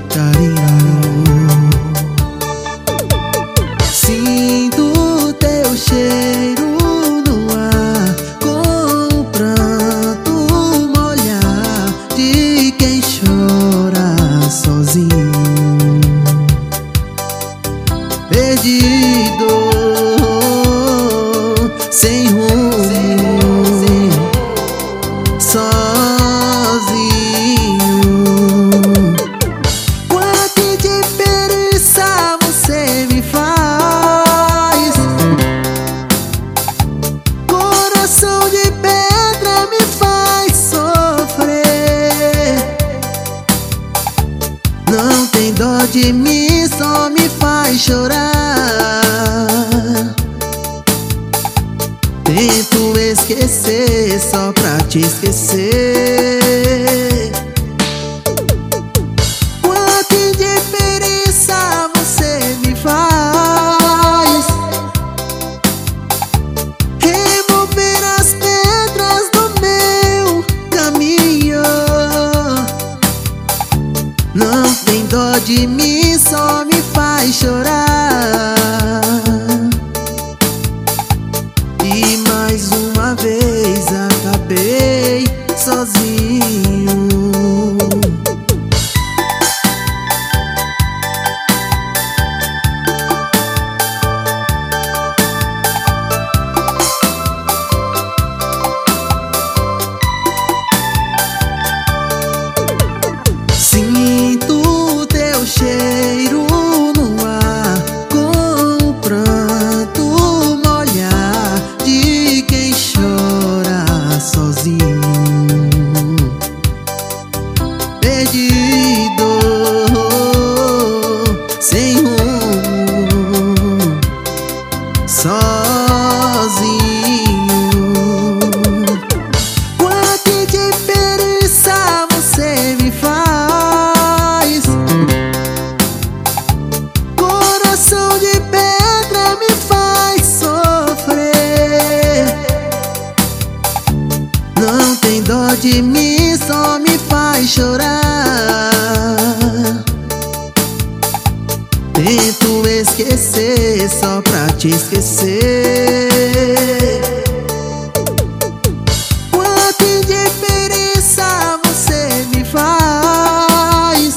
carinho. Sinto teu cheiro no ar, com o pranto molhar de quem chora sozinho, perdido, sem rumo, sozinho. Quanta diferença você me faz. Coração de pedra me faz sofrer. Não tem dó de mim, só me faz chorar. Tento esquecer só pra te esquecer. Quanta indiferença você me faz. Remover as pedras do meu caminho. Não tem dó de mim, só me faz chorar. E mais uma vez acabei sozinho. Sinto teu cheiro no ar, com o pranto molhar de quem chora sozinho, perdido, sem rumo, sozinho. Quanta diferença você me faz. Coração de pedra me faz sofrer. Não tem dó de mim, só me faz chorar. Tento esquecer só pra te esquecer. Quanta indiferença você me faz.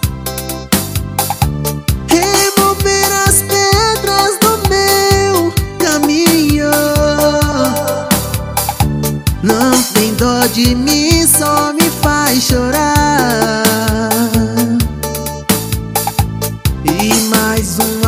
Remover as pedras do meu caminho. Não tem dó de mim, só me faz chorar. E mais